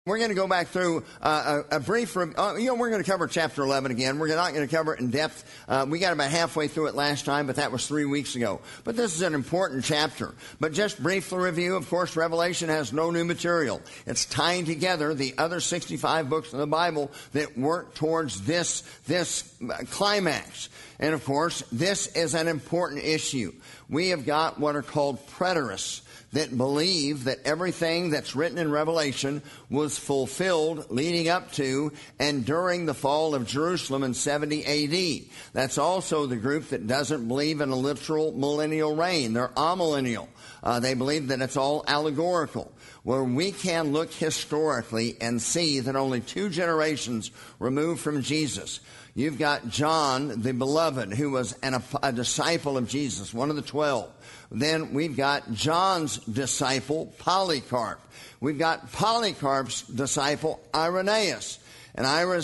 We're going to go back through a brief, we're going to cover chapter 11 again. We're not going to cover it in depth. We got about halfway through it last time, but that was 3 weeks ago. But this is an important chapter. But just briefly review, of course, Revelation has no new material. It's tying together the other 65 books of the Bible that work towards this climax. And, of course, this is an important issue. We have got what are called preterists that believe that everything that's written in Revelation was fulfilled leading up to and during the fall of Jerusalem in 70 A.D. That's also the group that doesn't believe in a literal millennial reign. They're amillennial. They believe that it's all allegorical, where we can look historically and see that only 2 generations removed from Jesus, you've got John the Beloved, who was a disciple of Jesus, one of the 12. Then we've got John's disciple, Polycarp. We've got Polycarp's disciple, Irenaeus. And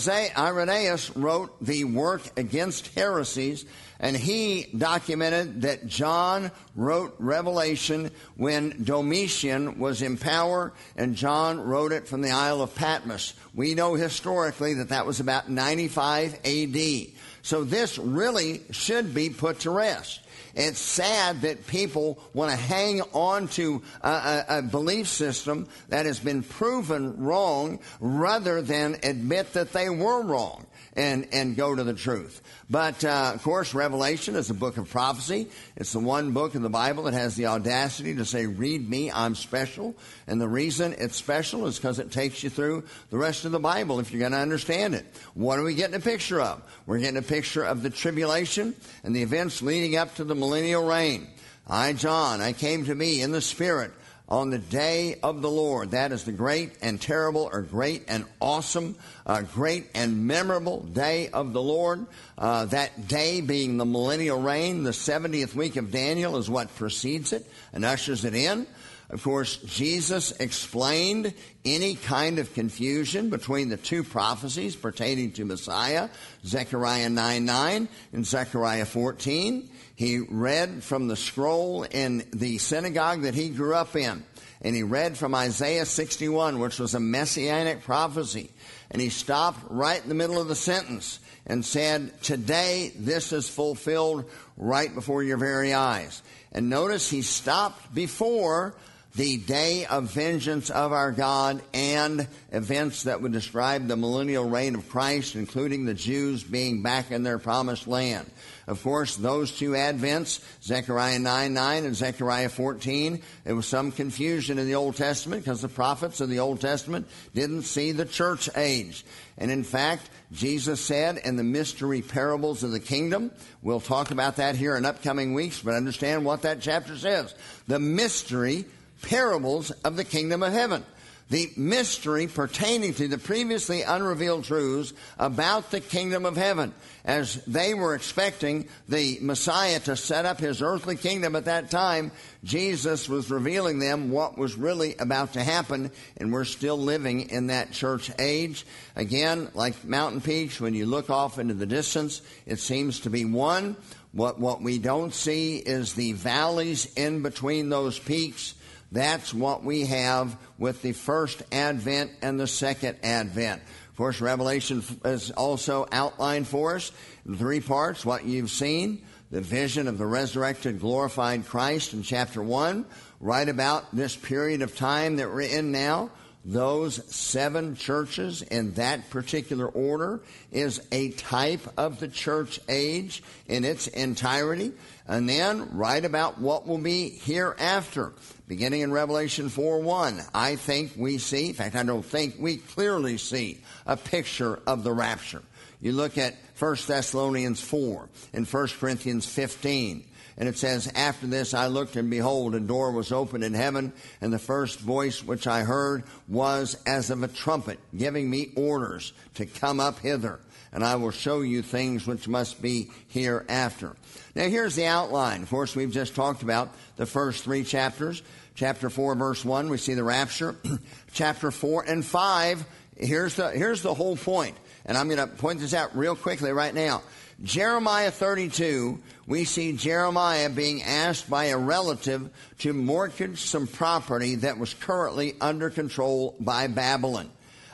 Irenaeus wrote the work against heresies, and he documented that John wrote Revelation when Domitian was in power, and John wrote it from the Isle of Patmos. We know historically that that was about 95 A.D. So this really should be put to rest. It's sad that people want to hang on to a belief system that has been proven wrong rather than admit that they were wrong and go to the truth. But, of course, Revelation is a book of prophecy. It's the one book in the Bible that has the audacity to say, read me, I'm special. And the reason it's special is because it takes you through the rest of the Bible if you're going to understand it. What are we getting a picture of? We're getting a picture of the tribulation and the events leading up to the millennial reign. I, John, I came to me in the Spirit on the day of the Lord. That is the great and terrible, or great and awesome, great and memorable day of the Lord. That day being the millennial reign, the 70th week of Daniel is what precedes it and ushers it in. Of course, Jesus explained any kind of confusion between the 2 prophecies pertaining to Messiah, Zechariah 9:9 and Zechariah 14. He read from the scroll in the synagogue that he grew up in. And he read from Isaiah 61, which was a messianic prophecy. And he stopped right in the middle of the sentence and said, today this is fulfilled right before your very eyes. And notice he stopped before the day of vengeance of our God and events that would describe the millennial reign of Christ, including the Jews being back in their promised land. Of course, those 2 advents, Zechariah 9:9 and Zechariah 14, there was some confusion in the Old Testament because the prophets of the Old Testament didn't see the church age. And in fact, Jesus said in the mystery parables of the kingdom, we'll talk about that here in upcoming weeks, but understand what that chapter says. The mystery parables of the kingdom of heaven. The mystery pertaining to the previously unrevealed truths about the kingdom of heaven. As they were expecting the Messiah to set up his earthly kingdom at that time, Jesus was revealing them what was really about to happen, and we're still living in that church age. Again, like mountain peaks, when you look off into the distance, it seems to be one. What we don't see is the valleys in between those peaks. That's what we have with the first advent and the second advent. Of course, Revelation is also outlined for us in 3 parts. What you've seen, the vision of the resurrected, glorified Christ in chapter 1, right about this period of time that we're in now. Those 7 churches in that particular order is a type of the church age in its entirety. And then right about what will be hereafter. Beginning in Revelation 4:1, I think we see, in fact, I don't think, we clearly see a picture of the rapture. You look at 1 Thessalonians 4 and 1 Corinthians 15. And it says, after this I looked, and behold, a door was opened in heaven, and the first voice which I heard was as of a trumpet, giving me orders to come up hither, and I will show you things which must be hereafter. Now here's the outline. Of course, we've just talked about the first 3 chapters. Chapter 4, verse 1, we see the rapture. Chapter 4 and 5, here's the whole point. And I'm going to point this out real quickly right now. Jeremiah 32, we see Jeremiah being asked by a relative to mortgage some property that was currently under control by Babylon.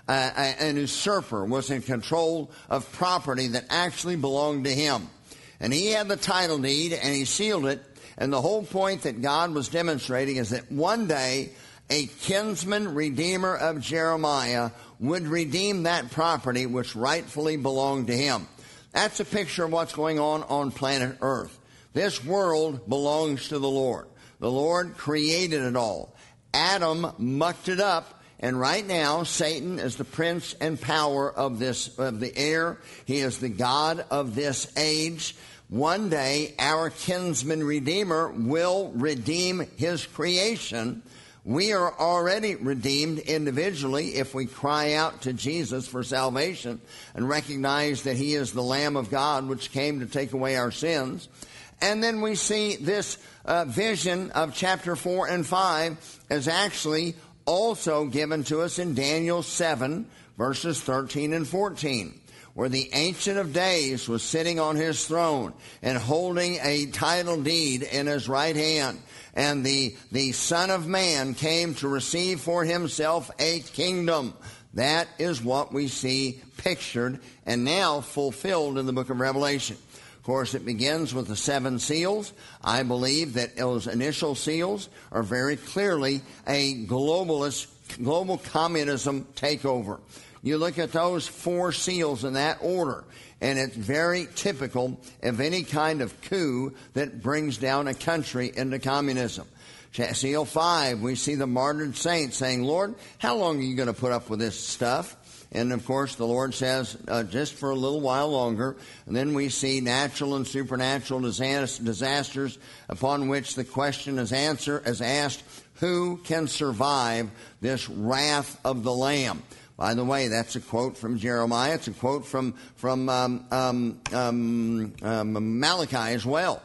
an usurper, was in control of property that actually belonged to him. And he had the title deed, and he sealed it. And the whole point that God was demonstrating is that one day a kinsman redeemer of Jeremiah would redeem that property which rightfully belonged to him. That's a picture of what's going on planet Earth. This world belongs to the Lord. The Lord created it all. Adam mucked it up, and right now Satan is the prince and power of the air. He is the god of this age. One day our kinsman redeemer will redeem his creation. We are already redeemed individually if we cry out to Jesus for salvation and recognize that he is the Lamb of God which came to take away our sins. And then we see this vision of chapter 4 and 5 is actually also given to us in Daniel 7, verses 13 and 14, where the Ancient of Days was sitting on his throne and holding a title deed in his right hand. And the Son of Man came to receive for himself a kingdom. That is what we see pictured and now fulfilled in the book of Revelation. Of course, it begins with the 7 seals. I believe that those initial seals are very clearly a global communism takeover. You look at those 4 seals in that order, and it's very typical of any kind of coup that brings down a country into communism. Seal 5, we see the martyred saints saying, Lord, how long are you going to put up with this stuff? And, of course, the Lord says, just for a little while longer. And then we see natural and supernatural disasters upon which the question is asked, who can survive this wrath of the Lamb? By the way, that's a quote from Jeremiah. It's a quote from Malachi as well.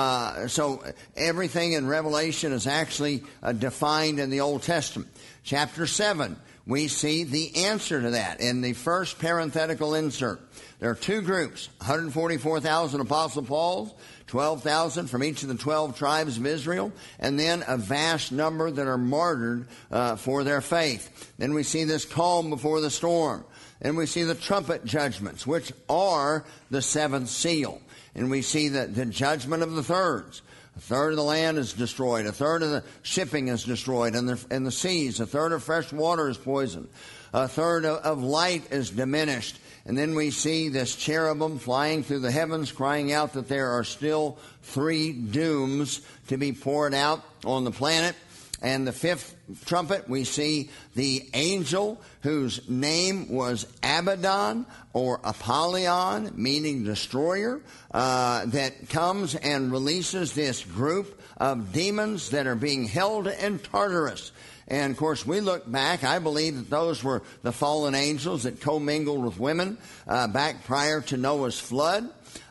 So everything in Revelation is actually defined in the Old Testament. Chapter 7, we see the answer to that in the first parenthetical insert. There are 2 groups, 144,000 Apostle Pauls, 12,000 from each of the 12 tribes of Israel, and then a vast number that are martyred for their faith. Then we see this calm before the storm. And we see the trumpet judgments, which are the 7th seal. And we see the judgment of the thirds. A third of the land is destroyed. A third of the shipping is destroyed in the seas. A third of fresh water is poisoned. A third of light is diminished. And then we see this cherubim flying through the heavens, crying out that there are still 3 dooms to be poured out on the planet. And the 5th trumpet, we see the angel whose name was Abaddon or Apollyon, meaning destroyer, that comes and releases this group of demons that are being held in Tartarus. And, of course, we look back, I believe that those were the fallen angels that commingled with women back prior to Noah's flood.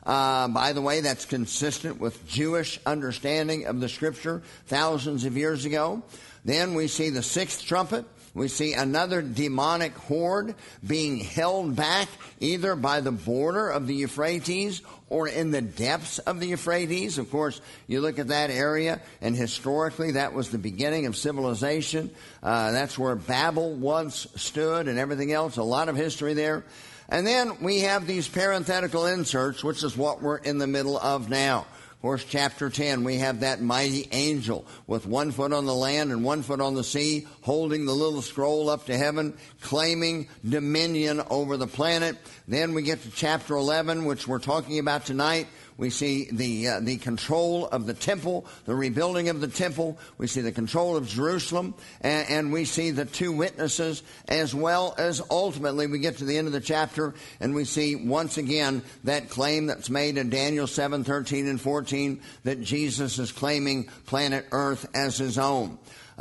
By the way, that's consistent with Jewish understanding of the Scripture thousands of years ago. Then we see the 6th trumpet. We see another demonic horde being held back either by the border of the Euphrates or in the depths of the Euphrates. Of course, you look at that area, and historically that was the beginning of civilization. That's where Babel once stood and everything else. A lot of history there. And then we have these parenthetical inserts, which is what we're in the middle of now. Of course, chapter 10, we have that mighty angel with 1 foot on the land and 1 foot on the sea, holding the little scroll up to heaven, claiming dominion over the planet. Then we get to chapter 11, which we're talking about tonight. We see the control of the temple, the rebuilding of the temple. We see the control of Jerusalem, and we see the 2 witnesses, as well as ultimately we get to the end of the chapter, and we see once again that claim that's made in Daniel 7, 13, and 14, that Jesus is claiming planet Earth as his own.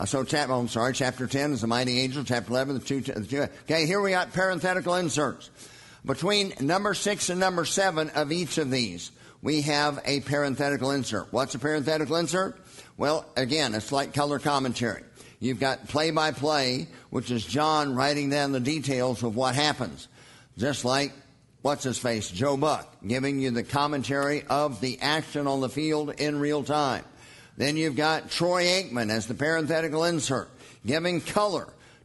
Chapter 10 is the mighty angel. Chapter 11, the two. Okay, here we got parenthetical inserts. Between number 6 and number 7 of each of these, we have a parenthetical insert. What's a parenthetical insert? Well, again, it's like color commentary. You've got play-by-play, which is John writing down the details of what happens. Just like, what's-his-face, Joe Buck, giving you the commentary of the action on the field in real time. Then you've got Troy Aikman as the parenthetical insert, giving color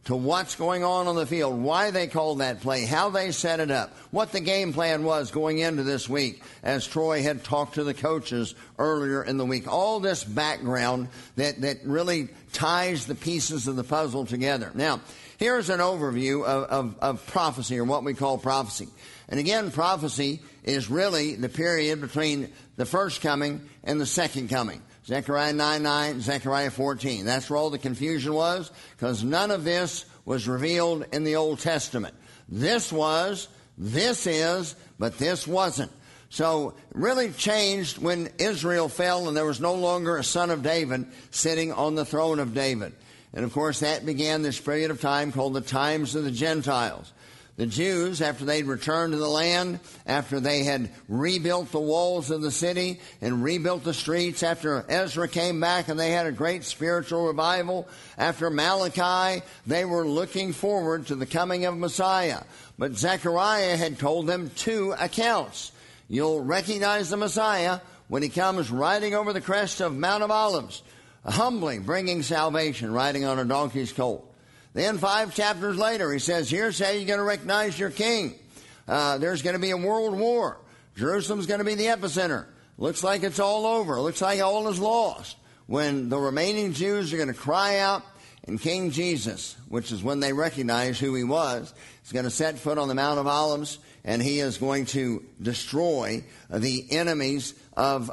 to what's going on the field, why they called that play, how they set it up, what the game plan was going into this week, as Troy had talked to the coaches earlier in the week. All this background that really ties the pieces of the puzzle together. Now, here's an overview of prophecy, or what we call prophecy. And again, prophecy is really the period between the first coming and the second coming. Zechariah 9:9, Zechariah 14. That's where all the confusion was, because none of this was revealed in the Old Testament. This was, this is, but this wasn't. So it really changed when Israel fell and there was no longer a son of David sitting on the throne of David. And of course that began this period of time called the times of the Gentiles. The Jews, after they'd returned to the land, after they had rebuilt the walls of the city and rebuilt the streets, after Ezra came back and they had a great spiritual revival, after Malachi, they were looking forward to the coming of Messiah. But Zechariah had told them two accounts. You'll recognize the Messiah when he comes riding over the crest of Mount of Olives, humbly bringing salvation, riding on a donkey's colt. Then 5 chapters later, he says, here's how you're going to recognize your king. There's going to be a world war. Jerusalem's going to be the epicenter. Looks like it's all over. Looks like all is lost. When the remaining Jews are going to cry out, and King Jesus, which is when they recognize who he was, is going to set foot on the Mount of Olives, and he is going to destroy the enemies of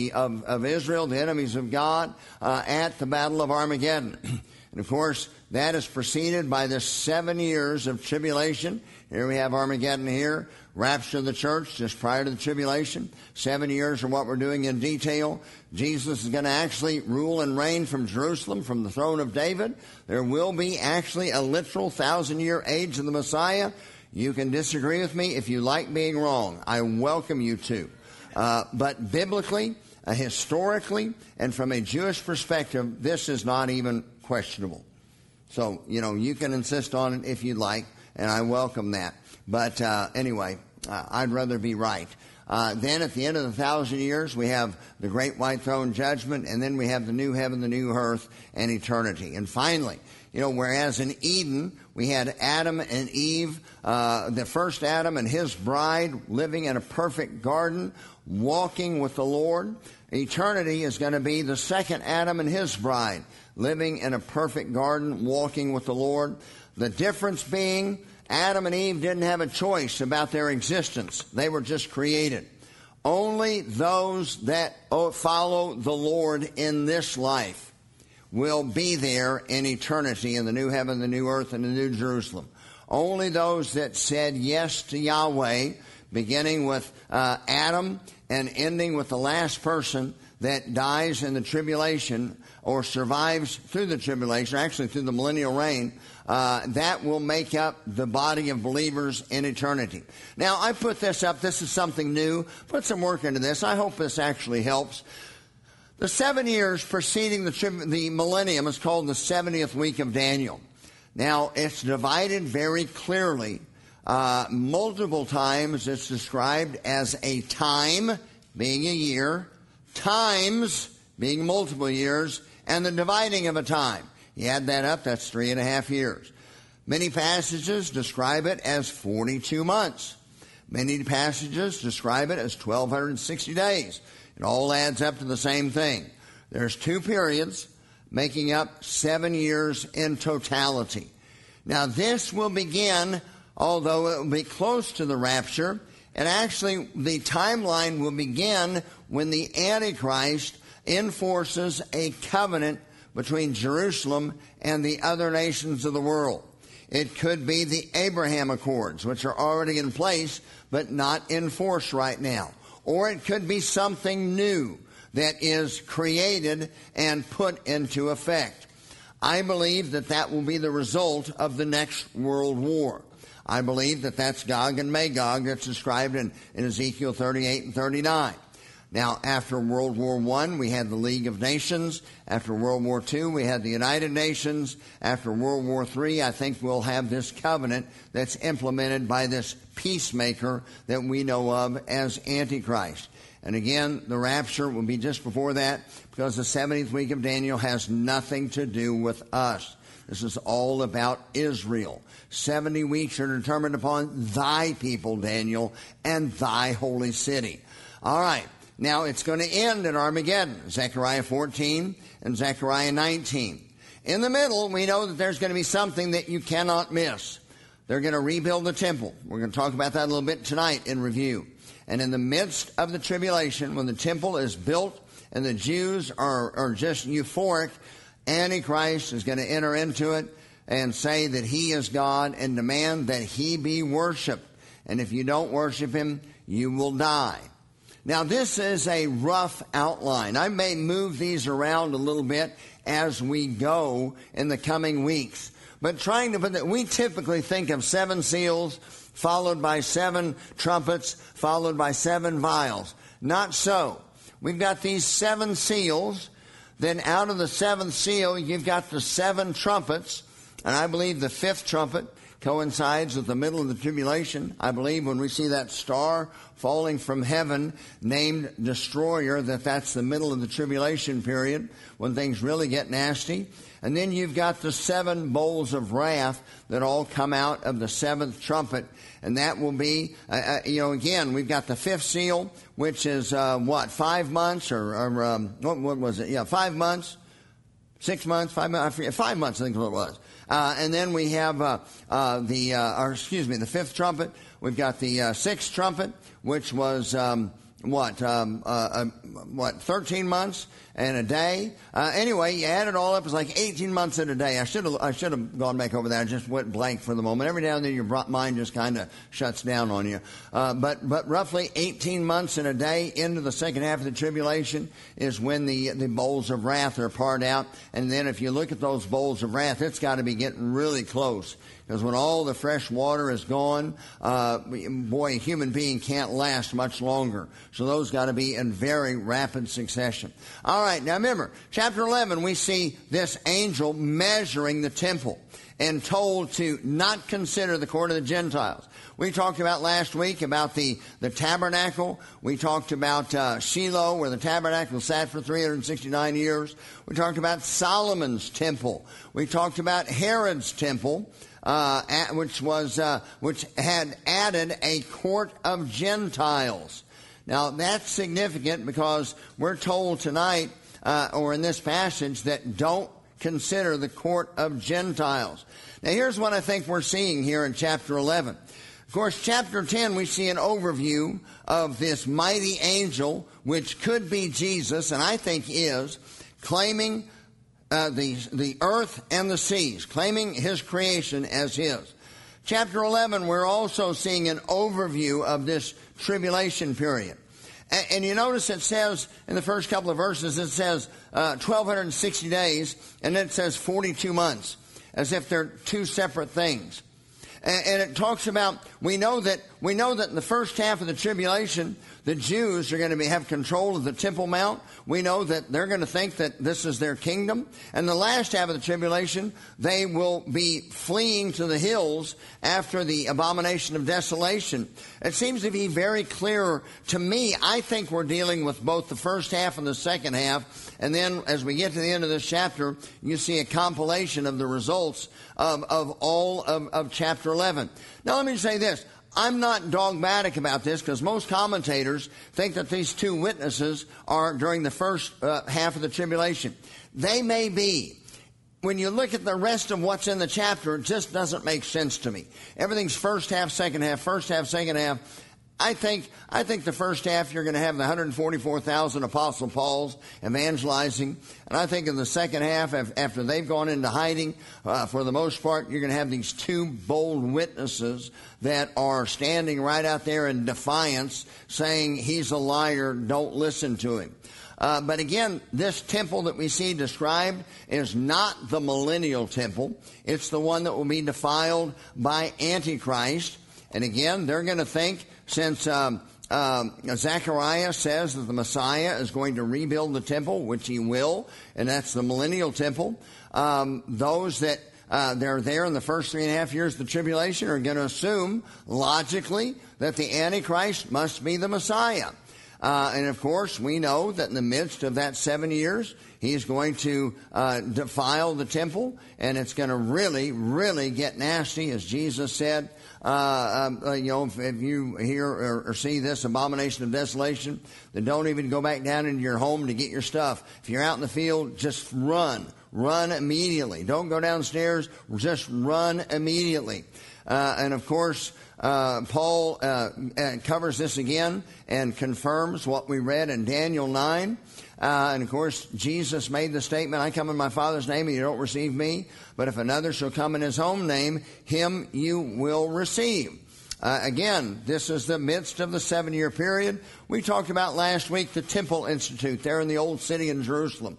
Israel, the enemies of God, at the Battle of Armageddon. And of course, that is preceded by the 7 years of tribulation. Here we have Armageddon here, rapture of the church just prior to the tribulation. 7 years are what we're doing in detail. Jesus is going to actually rule and reign from Jerusalem, from the throne of David. There will be actually a literal 1,000-year age of the Messiah. You can disagree with me if you like being wrong. I welcome you to. But biblically, historically, and from a Jewish perspective, this is not even questionable. So, you can insist on it if you'd like, and I welcome that. But anyway, I'd rather be right. Then at the end of the 1,000 years, we have the great white throne judgment, and then we have the new heaven, the new earth, and eternity. And finally, whereas in Eden, we had Adam and Eve, the first Adam and his bride living in a perfect garden, walking with the Lord. Eternity is going to be the second Adam and his bride, living in a perfect garden, walking with the Lord. The difference being, Adam and Eve didn't have a choice about their existence. They were just created. Only those that follow the Lord in this life will be there in eternity in the new heaven, the new earth, and the new Jerusalem. Only those that said yes to Yahweh, beginning with Adam and ending with the last person that dies in the tribulation or survives through the tribulation, actually through the millennial reign, that will make up the body of believers in eternity. Now, I put this up. This is something new. Put some work into this. I hope this actually helps. The 7 years preceding the millennium is called the 70th week of Daniel. Now, it's divided very clearly. Multiple times it's described as a time, being a year, times being multiple years, and the dividing of a time. You add that up, that's 3.5 years. Many passages describe it as 42 months. Many passages describe it as 1,260 days. It all adds up to the same thing. There's 2 periods making up 7 years in totality. Now this will begin, although it will be close to the rapture, and actually the timeline will begin when the Antichrist enforces a covenant between Jerusalem and the other nations of the world. It could be the Abraham Accords, which are already in place but not in force right now. Or it could be something new that is created and put into effect. I believe that that will be the result of the next world war. I believe that that's Gog and Magog that's described in Ezekiel 38 and 39. Now, after World War I, we had the League of Nations. After World War II, we had the United Nations. After World War III, I think we'll have this covenant that's implemented by this peacemaker that we know of as Antichrist. And again, the rapture will be just before that, because the 70th week of Daniel has nothing to do with us. This is all about Israel. 70 weeks are determined upon thy people, Daniel, and thy holy city. All right. Now, it's going to end at Armageddon, Zechariah 14 and Zechariah 19. In the middle, we know that there's going to be something that you cannot miss. They're going to rebuild the temple. We're going to talk about that a little bit tonight in review. And in the midst of the tribulation, when the temple is built and the Jews are just euphoric, Antichrist is going to enter into it and say that he is God and demand that he be worshipped. And if you don't worship him, you will die. Now, this is a rough outline. I may move these around a little bit as we go in the coming weeks. But we typically think of 7 seals, followed by 7 trumpets, followed by 7 vials. Not so. We've got these 7 seals. Then out of the 7th seal, you've got the 7 trumpets. And I believe the 5th trumpet coincides with the middle of the tribulation. I believe when we see that star falling from heaven named Destroyer, that's the middle of the tribulation period when things really get nasty. And then you've got the 7 bowls of wrath that all come out of the 7th trumpet. And that will be, again, we've got the 5th seal, which is, 5 months what was it? Yeah, 5 months, 6 months, 5 months, I forget, 5 months I think is what it was. And then we have, the 5th trumpet. We've got the 6th trumpet, which was, 13 months and a day. Anyway, you add it all up, it's like 18 months and a day. I should have gone back over that. I just went blank for the moment. Every now and then your mind just kind of shuts down on you. But roughly 18 months and a day into the second half of the tribulation is when the bowls of wrath are poured out. And then if you look at those bowls of wrath, it's got to be getting really close. Because when all the fresh water is gone, a human being can't last much longer. So those got to be in very rapid succession. All right, now remember, chapter 11, we see this angel measuring the temple and told to not consider the court of the Gentiles. We talked about last week about the tabernacle. We talked about Shiloh, where the tabernacle sat for 369 years. We talked about Solomon's temple. We talked about Herod's temple. Which had added a court of Gentiles. Now that's significant because we're told tonight, or in this passage, that don't consider the court of Gentiles. Now here's what I think we're seeing here in chapter 11. Of course, chapter 10, we see an overview of this mighty angel, which could be Jesus, and I think is, claiming the earth and the seas, claiming his creation as his. Chapter 11, we're also seeing an overview of this tribulation period. And you notice it says, in the first couple of verses, it says 1,260 days, and then it says 42 months, as if they're two separate things. And it talks about, we know that in the first half of the tribulation, the Jews are going to have control of the Temple Mount. We know that they're going to think that this is their kingdom. And the last half of the tribulation, they will be fleeing to the hills after the abomination of desolation. It seems to be very clear to me. I think we're dealing with both the first half and the second half. And then as we get to the end of this chapter, you see a compilation of the results of all of chapter 11. Now let me say this. I'm not dogmatic about this because most commentators think that these two witnesses are during the first half of the tribulation. They may be. When you look at the rest of what's in the chapter, it just doesn't make sense to me. Everything's first half, second half, first half, second half. I think the first half you're going to have the 144,000 Apostle Pauls evangelizing. And I think in the second half, after they've gone into hiding, for the most part, you're going to have these two bold witnesses that are standing right out there in defiance, saying he's a liar, don't listen to him. But again, this temple that we see described is not the millennial temple. It's the one that will be defiled by Antichrist. And again, they're going to think, since Zechariah says that the Messiah is going to rebuild the temple, which he will, and that's the millennial temple, those that they're there in the first 3.5 years of the tribulation are going to assume, logically, that the Antichrist must be the Messiah. And of course, we know that in the midst of that 7 years, he's going to defile the temple, and it's going to really, really get nasty, as Jesus said. If you hear or see this abomination of desolation, then don't even go back down into your home to get your stuff. If you're out in the field, just run. Run immediately. Don't go downstairs. Just run immediately. And of course, Paul covers this again and confirms what we read in Daniel 9. And of course, Jesus made the statement, I come in my Father's name and you don't receive me. But if another shall come in his own name, him you will receive. Again, this is the midst of the 7-year period. We talked about last week the Temple Institute there in the Old City in Jerusalem.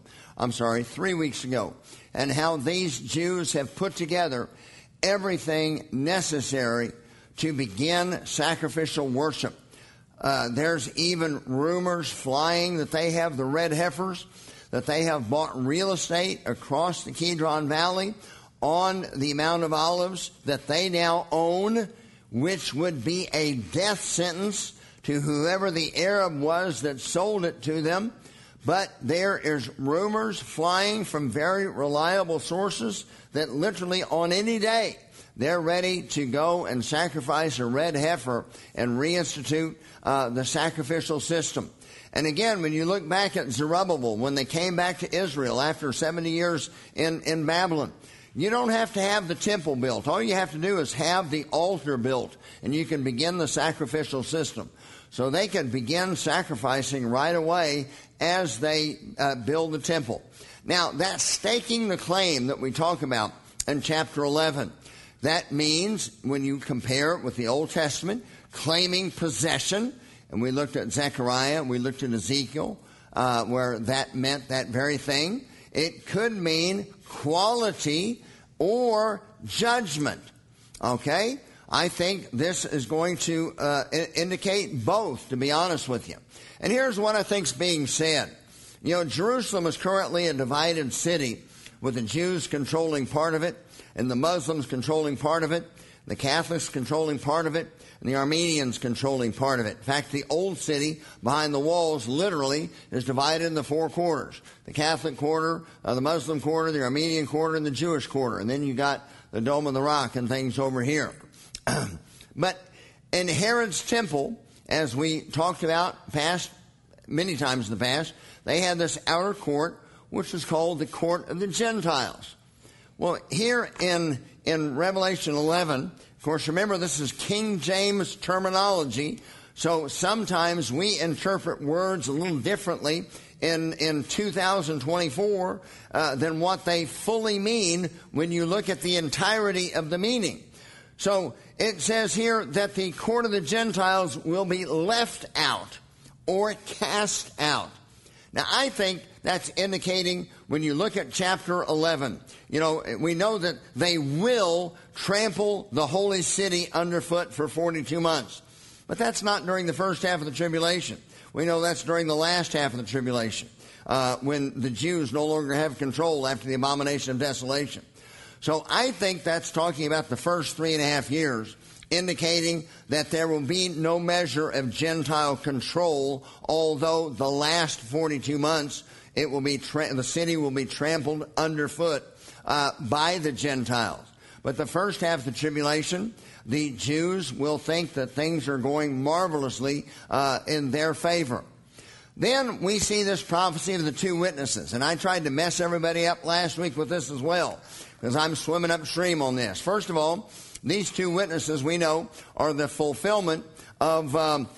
3 weeks ago. And how these Jews have put together everything necessary to begin sacrificial worship. There's even rumors flying that they have the red heifers, that they have bought real estate across the Kidron Valley on the Mount of Olives that they now own, which would be a death sentence to whoever the Arab was that sold it to them. But there is rumors flying from very reliable sources that literally on any day they're ready to go and sacrifice a red heifer and reinstitute the sacrificial system. And again, when you look back at Zerubbabel, when they came back to Israel after 70 years in Babylon, you don't have to have the temple built. All you have to do is have the altar built, and you can begin the sacrificial system. So they could begin sacrificing right away as they build the temple. Now, that's staking the claim that we talk about in chapter 11. That means, when you compare it with the Old Testament, claiming possession. And we looked at Zechariah, we looked at Ezekiel, where that meant that very thing. It could mean quality or judgment. Okay? I think this is going to indicate both, to be honest with you. And here's what I think's being said. You know, Jerusalem is currently a divided city, with the Jews controlling part of it, and the Muslims controlling part of it, the Catholics controlling part of it, and the Armenians controlling part of it. In fact, the old city behind the walls literally is divided into 4 quarters. The Catholic quarter, the Muslim quarter, the Armenian quarter, and the Jewish quarter. And then you got the Dome of the Rock and things over here. But in Herod's temple, as we talked about many times in the past, they had this outer court, which was called the court of the Gentiles. Well, here in Revelation 11, of course, remember this is King James terminology, so sometimes we interpret words a little differently in 2024 than what they fully mean when you look at the entirety of the meaning. So it says here that the court of the Gentiles will be left out or cast out. Now, I think that's indicating, when you look at chapter 11, we know that they will trample the holy city underfoot for 42 months. But that's not during the first half of the tribulation. We know that's during the last half of the tribulation, when the Jews no longer have control after the abomination of desolation. So I think that's talking about the first 3.5 years, indicating that there will be no measure of Gentile control, although the last 42 months it will be the city will be trampled underfoot by the Gentiles. But the first half of the tribulation, the Jews will think that things are going marvelously in their favor. Then we see this prophecy of the 2 witnesses, and I tried to mess everybody up last week with this as well, because I'm swimming upstream on this. First of all, these 2 witnesses, we know, are the fulfillment of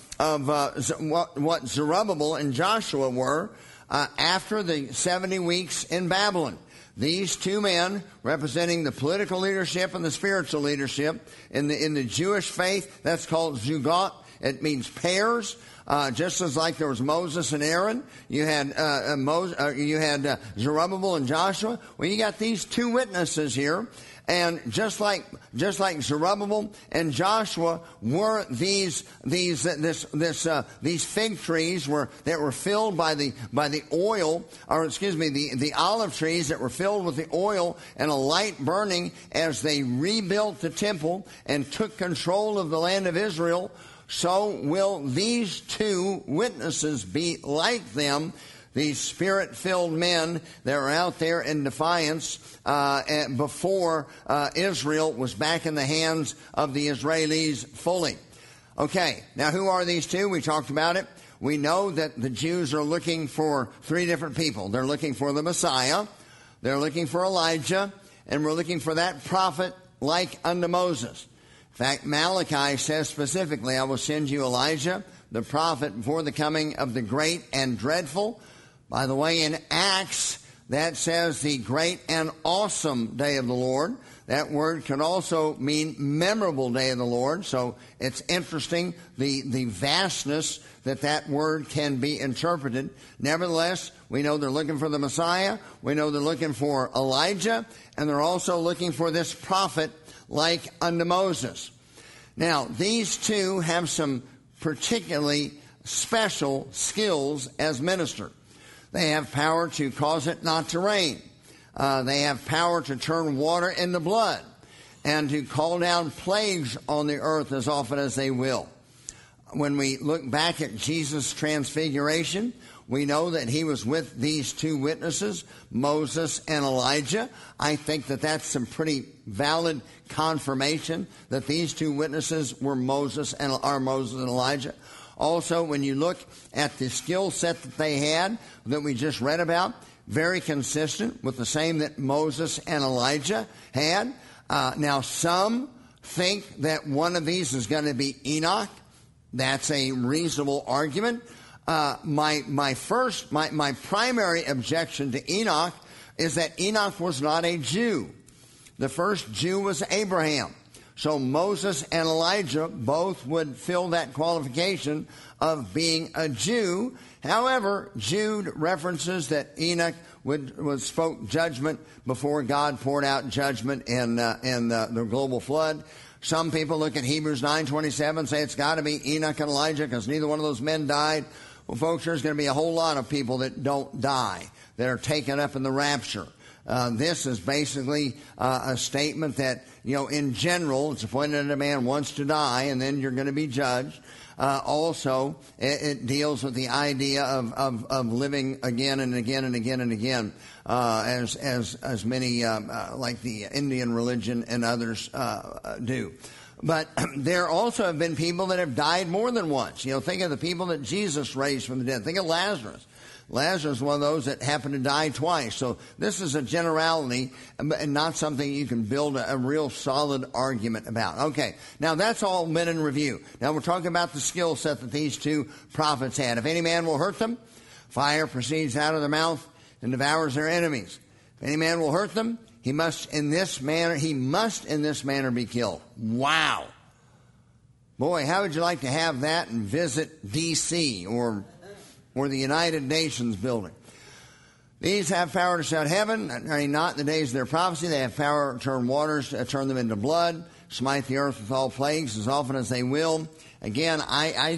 what Zerubbabel and Joshua were after the 70 weeks in Babylon. These 2 men, representing the political leadership and the spiritual leadership in the Jewish faith, that's called Zugot. It means pairs. Just as like there was Moses and Aaron, you had Zerubbabel and Joshua. Well, you got these 2 witnesses here. And just like Zerubbabel and Joshua were these fig trees that were filled by the oil, or excuse me, the olive trees that were filled with the oil and a light burning as they rebuilt the temple and took control of the land of Israel. so will these two witnesses be like them, these Spirit-filled men that are out there in defiance before Israel was back in the hands of the Israelis fully. Okay, now who are these two? We talked about it. We know that the Jews are looking for three different people. They're looking for the Messiah, they're looking for Elijah, and we're looking for that prophet like unto Moses. In fact, Malachi says specifically, I will send you Elijah, the prophet, before the coming of the great and dreadful. By the way, in Acts, that says the great and awesome day of the Lord. That word can also mean memorable day of the Lord. So it's interesting the vastness that word can be interpreted. Nevertheless, we know they're looking for the Messiah. We know they're looking for Elijah. And they're also looking for this prophet like unto Moses. Now, these two have some particularly special skills as ministers. They have power to cause it not to rain. They have power to turn water into blood and to call down plagues on the earth as often as they will. When we look back at Jesus' transfiguration, we know that he was with these two witnesses, Moses and Elijah. I think that that's some pretty valid confirmation that these two witnesses were Moses and Elijah. Also, when you look at the skill set that they had that we just read about, very consistent with the same that Moses and Elijah had. Now, some think that one of these is going to be Enoch. That's a reasonable argument. My primary objection to Enoch is that Enoch was not a Jew. The first Jew was Abraham. So Moses and Elijah both would fill that qualification of being a Jew. However, Jude references that Enoch spoke judgment before God poured out judgment in the global flood. Some people look at Hebrews 9:27, say it's got to be Enoch and Elijah because neither one of those men died. Well, folks, there's going to be a whole lot of people that don't die, that are taken up in the rapture. This is basically a statement that, in general, it's appointed that a man wants to die, and then you're going to be judged. Also, it deals with the idea of living again and again and again and again, as many like the Indian religion and others do. But there also have been people that have died more than once. Think of the people that Jesus raised from the dead. Think of Lazarus. Lazarus is one of those that happened to die twice. So this is a generality and not something you can build a real solid argument about. Okay, now that's all been in review. Now we're talking about the skill set that these two prophets had. If any man will hurt them, fire proceeds out of their mouth and devours their enemies. If any man will hurt them, he must in this manner be killed. Wow. Boy, how would you like to have that and visit D.C. or the United Nations building? These have power to shut heaven, not in the days of their prophecy. They have power to turn waters, turn them into blood, smite the earth with all plagues as often as they will. Again, I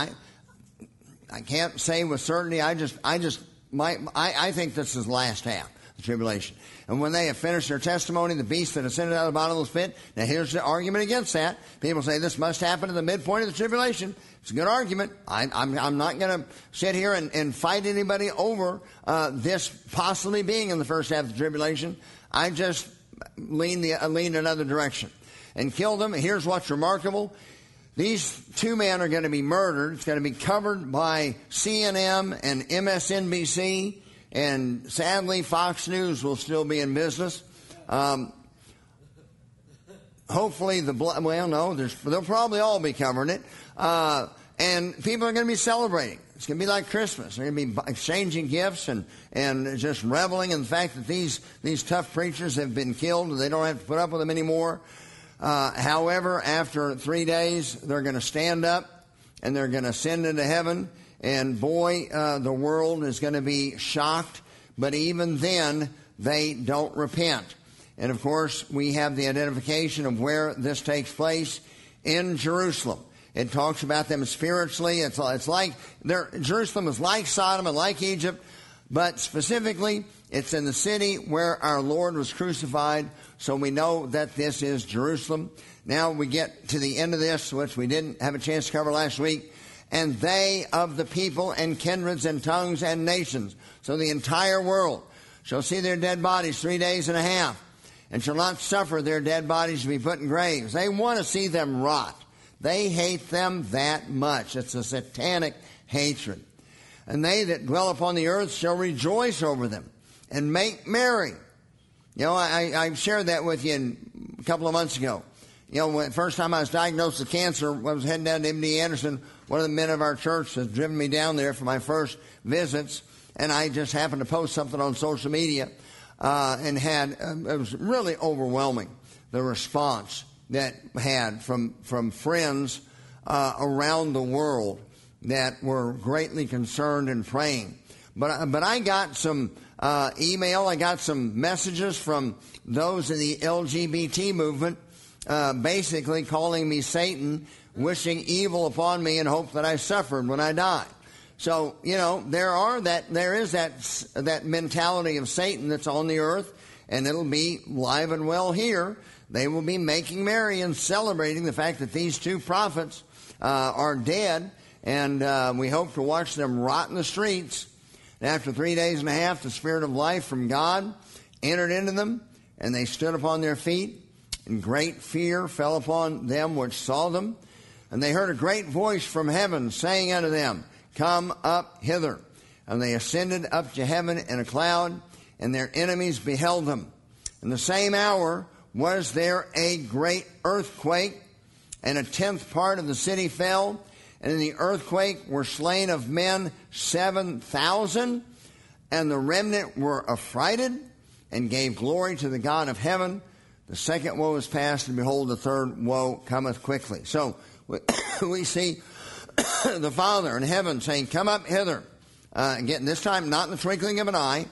can't say with certainty. I think this is the last half, the tribulation. And when they have finished their testimony, the beast that ascended out of the bottomless pit. Now here's the argument against that. People say this must happen at the midpoint of the tribulation. It's a good argument. I'm not going to sit here and fight anybody over this possibly being in the first half of the tribulation. I just lean another direction and kill them. Here's what's remarkable. These two men are going to be murdered. It's going to be covered by CNN and MSNBC. And sadly, Fox News will still be in business. Hopefully they'll probably all be covering it. And people are going to be celebrating. It's going to be like Christmas. They're going to be exchanging gifts and just reveling in the fact that these tough preachers have been killed and they don't have to put up with them anymore. However, after 3 days, they're going to stand up and they're going to ascend into heaven. And boy, the world is going to be shocked. But even then, they don't repent. And of course, we have the identification of where this takes place in Jerusalem. It talks about them spiritually. It's like Jerusalem is like Sodom and like Egypt. But specifically, it's in the city where our Lord was crucified, so we know that this is Jerusalem. Now we get to the end of this, which we didn't have a chance to cover last week. And they of the people and kindreds and tongues and nations, so the entire world, shall see their dead bodies 3 days and a half, and shall not suffer their dead bodies to be put in graves. They want to see them rot. They hate them that much. It's a satanic hatred. And they that dwell upon the earth shall rejoice over them and make merry. You know, I shared that with you a couple of months ago. You know, when the first time I was diagnosed with cancer, when I was heading down to MD Anderson, one of the men of our church has driven me down there for my first visits, and I just happened to post something on social media and had, it was really overwhelming, the response that had from friends around the world that were greatly concerned and praying. But I got some email, I got some messages from those in the LGBT movement, basically calling me Satan, wishing evil upon me and hope that I suffered when I died. So, you know, there is that mentality of Satan that's on the earth, and it'll be live and well here. They will be making merry and celebrating the fact that these two prophets are dead, and we hope to watch them rot in the streets. And after 3 days and a half, the Spirit of life from God entered into them, and they stood upon their feet, and great fear fell upon them which saw them. And they heard a great voice from heaven saying unto them, Come up hither. And they ascended up to heaven in a cloud, and their enemies beheld them. In the same hour was there a great earthquake, and 1/10 part of the city fell, and in the earthquake were slain of men 7,000, and the remnant were affrighted, and gave glory to the God of heaven. The second woe is past, and behold, the third woe cometh quickly. So we see the Father in heaven saying, Come up hither. Again, this time not in the twinkling of an eye,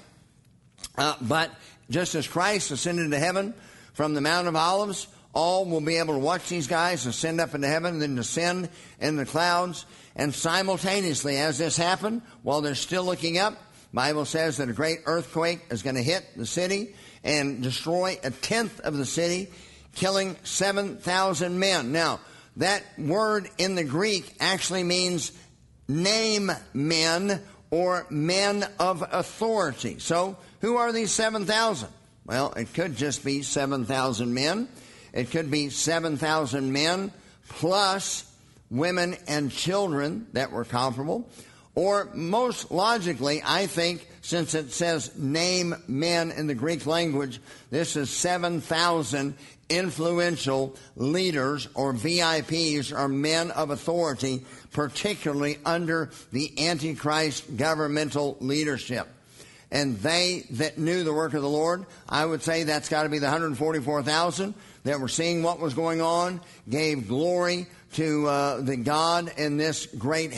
but just as Christ ascended into heaven from the Mount of Olives, all will be able to watch these guys ascend up into heaven and then descend in the clouds. And simultaneously, as this happened, while they're still looking up, the Bible says that a great earthquake is going to hit the city and destroy 1/10 of the city, killing 7,000 men. Now, that word in the Greek actually means name men or men of authority. So, who are these 7,000? Well, it could just be 7,000 men. It could be 7,000 men plus women and children that were comparable. Or most logically, I think, since it says name men in the Greek language, this is 7,000 influential leaders or VIPs or men of authority, particularly under the Antichrist governmental leadership. And they that knew the work of the Lord, I would say that's got to be the 144,000 that were seeing what was going on, gave glory to the God in this great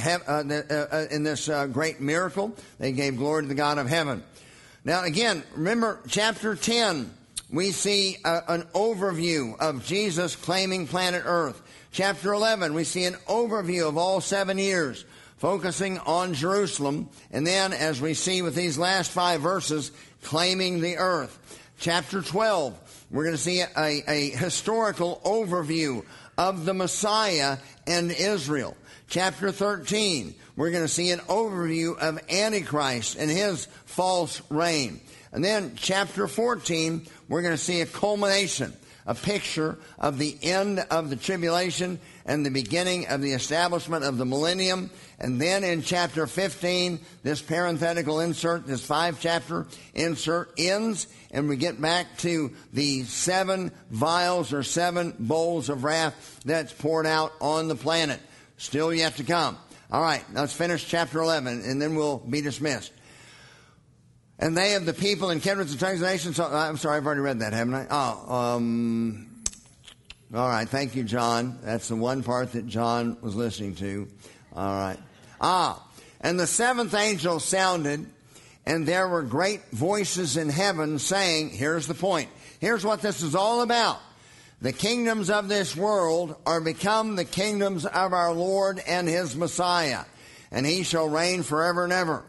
great miracle. They gave glory to the God of heaven. Now again, remember chapter 10, we see an overview of Jesus claiming planet Earth. Chapter 11, we see an overview of all 7 years, focusing on Jerusalem. And then, as we see with these last 5 verses, claiming the earth. Chapter 12, we're going to see a historical overview of the Messiah and Israel. Chapter 13, we're going to see an overview of Antichrist and his false reign. And then chapter 14, we're going to see a culmination, a picture of the end of the tribulation and the beginning of the establishment of the millennium. And then in chapter 15, this parenthetical insert, this 5-chapter insert ends, and we get back to the 7 vials or 7 bowls of wrath that's poured out on the planet. Still yet to come. All right, let's finish chapter 11, and then we'll be dismissed. And they of the people and kindreds and tongues and nations. I'm sorry, I've already read that, haven't I? All right, thank you, John. That's the one part that John was listening to. All right. And the 7th angel sounded, and there were great voices in heaven saying, here's the point. Here's what this is all about. The kingdoms of this world are become the kingdoms of our Lord and his Messiah, and he shall reign forever and ever.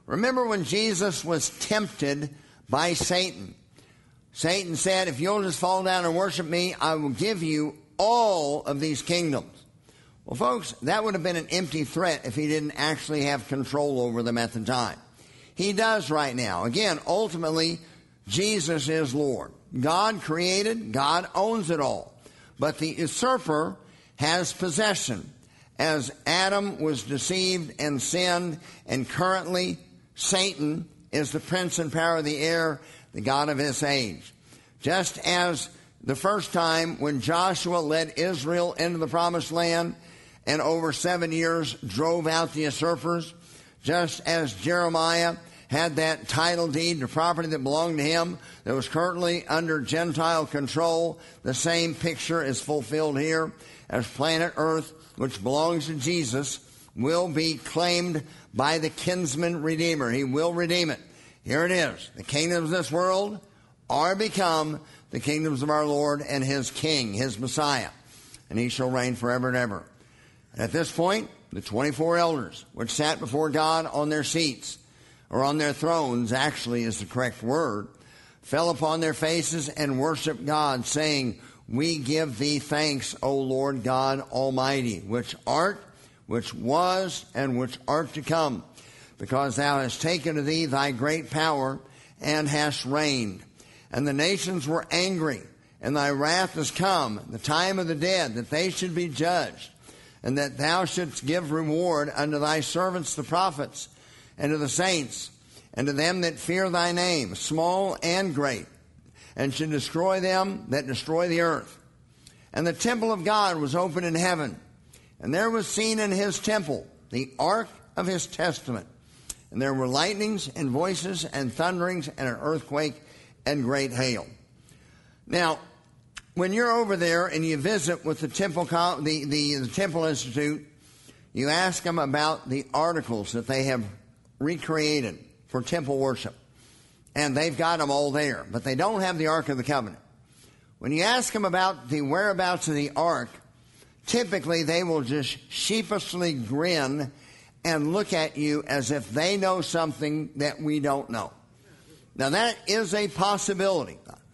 Remember when Jesus was tempted by Satan? Satan said, if you'll just fall down and worship me, I will give you all of these kingdoms. Well, folks, that would have been an empty threat if he didn't actually have control over them at the time. He does right now. Again, ultimately, Jesus is Lord. God created, God owns it all. But the usurper has possession, as Adam was deceived and sinned, and currently Satan is the prince and power of the air, the god of this age. Just as the first time when Joshua led Israel into the promised land and over 7 years drove out the usurpers, just as Jeremiah had that title deed to property that belonged to him that was currently under Gentile control, the same picture is fulfilled here, as planet Earth, which belongs to Jesus, will be claimed by the kinsman redeemer. He will redeem it. Here it is. The kingdoms of this world are become the kingdoms of our Lord and his King, his Messiah, and he shall reign forever and ever. And at this point, the 24 elders, which sat before God on their seats, or on their thrones, actually is the correct word, fell upon their faces and worshiped God, saying, we give thee thanks, O Lord God Almighty, which art, which was, and which art to come, because thou hast taken to thee thy great power, and hast reigned. And the nations were angry, and thy wrath is come, the time of the dead, that they should be judged, and that thou shouldst give reward unto thy servants the prophets, and to the saints, and to them that fear thy name, small and great, and should destroy them that destroy the earth. And the temple of God was opened in heaven, and there was seen in his temple the ark of his testament. And there were lightnings and voices and thunderings and an earthquake and great hail. Now, when you're over there and you visit with the Temple Institute, you ask them about the articles that they have recreated for temple worship. And they've got them all there, but they don't have the Ark of the Covenant. When you ask them about the whereabouts of the Ark, typically they will just sheepishly grin and look at you as if they know something that we don't know. Now that is a possibility.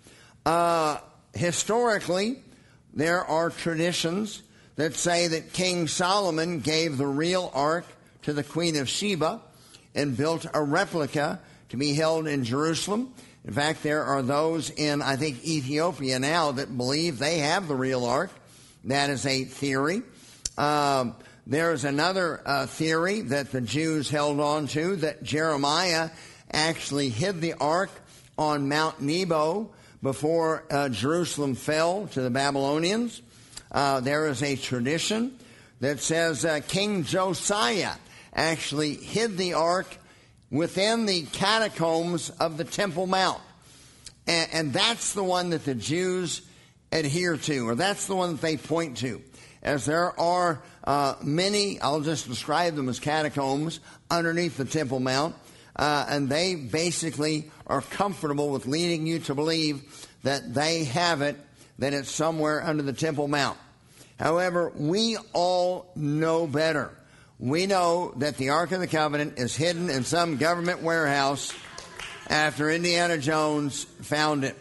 Historically, there are traditions that say that King Solomon gave the real Ark to the Queen of Sheba and built a replica to be held in Jerusalem. In fact, there are those in, I think, Ethiopia now that believe they have the real Ark. That is a theory. There is another theory that the Jews held on to, that Jeremiah actually hid the Ark on Mount Nebo before Jerusalem fell to the Babylonians. There is a tradition that says King Josiah actually hid the Ark within the catacombs of the Temple Mount. And that's the one that the Jews adhere to, or that's the one that they point to. As there are many, I'll just describe them as catacombs, underneath the Temple Mount, and they basically are comfortable with leading you to believe that they have it, that it's somewhere under the Temple Mount. However, we all know better. We know that the Ark of the Covenant is hidden in some government warehouse after Indiana Jones found it.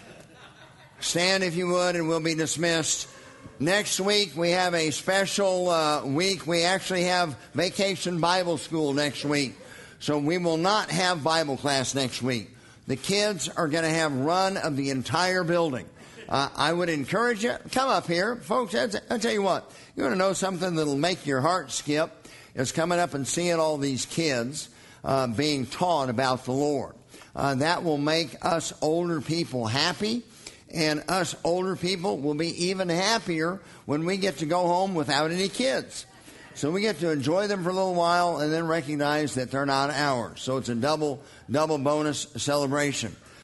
Stand if you would, and we'll be dismissed. Next week, we have a special week. We actually have Vacation Bible School next week. So we will not have Bible class next week. The kids are going to have run of the entire building. I would encourage you, come up here. Folks, I'll tell you what, you want to know something that'll make your heart skip, is coming up and seeing all these kids being taught about the Lord. That will make us older people happy, and us older people will be even happier when we get to go home without any kids. So we get to enjoy them for a little while and then recognize that they're not ours. So it's a double bonus celebration.